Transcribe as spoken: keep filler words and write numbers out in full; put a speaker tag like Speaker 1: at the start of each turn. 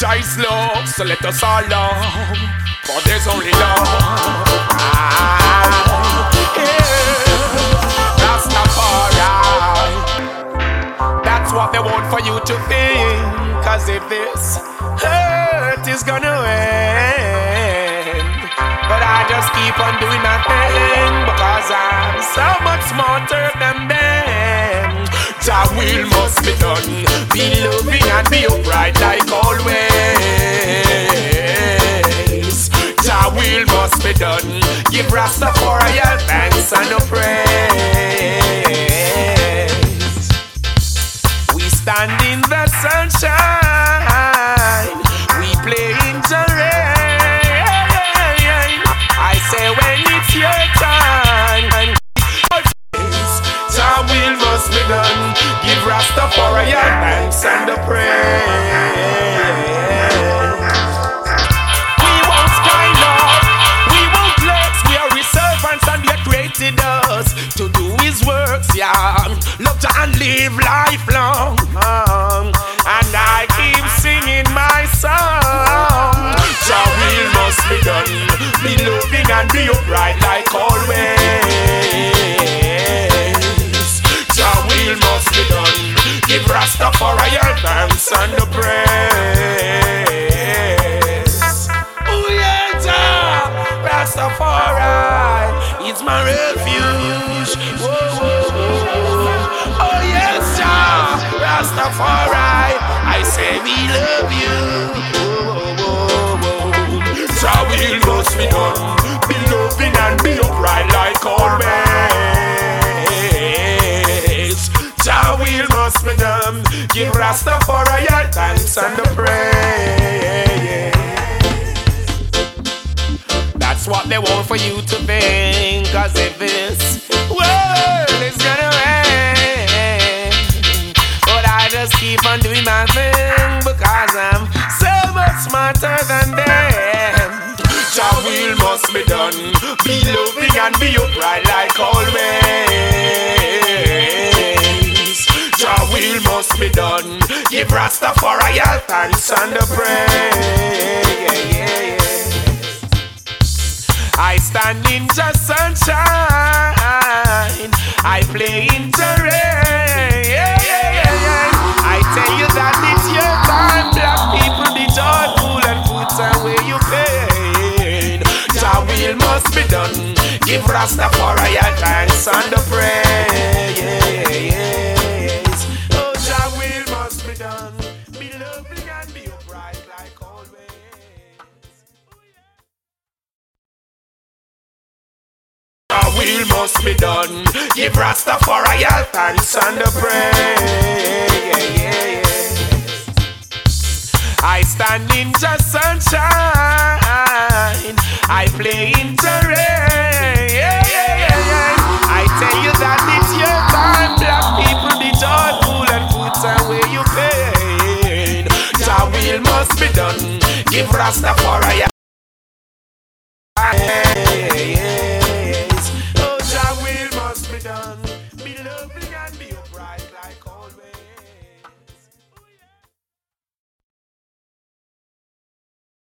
Speaker 1: Jah is love, so let us all love, for there's only love. Ah, yeah. Rastafari, that's what they want for you to think. Cause if this hurt is gonna end, but I just keep on doing my thing, because I'm so much smarter than them. Jah will must be done, be loving and be upright like always. Jah will must be done, give Rastafari all thanks and the praise. We stand in the sunshine, we play in the rain. I say when it's your time, Jah will must be done, give Rastafari all thanks and the praise. We won't sky love, we won't flex, we are His servants and He created us to do His works, yeah. Love Jah and live lifelong, um, and I keep singing my song. Jah will must be done, be loving and be upright like always. Jah will must be done, give Rastafari all thanks and the praise. Oh yeah, Jah, Rastafari is my refuge. Whoa, whoa, whoa. Oh yes, Jah, Rastafari, I say we love you. Whoa, whoa, whoa. Jah will must be done, be loving and be upright like always. Jah will must be done, give Rastafari all thanks and the praise. That's what they want for you to think. Cause if this world is gonna end, but I just keep on doing my thing, because I'm so much smarter than them. Jah will must be done, be loving and be upright like always. Jah will must be done, give Rastafari all thanks and the praise. Yeah, yeah, yeah. I stand in the sunshine, I play in the rain. Yeah, yeah, yeah, yeah. I tell you that it's your time, black people be joyful and put away your pain. Jah will must be done, give Rastafari all thanks and the praise. Oh, Jah will must be done, be loving and be upright like always. Jah will must be done, give Rastafari all thanks and the praise. Yeah, yeah, yeah. I stand in the sunshine, I play in the rain. Yeah, yeah, yeah, yeah. I tell you that it's your time, black people be joyful and put away your pain. Jah will must be done, give Rastafari.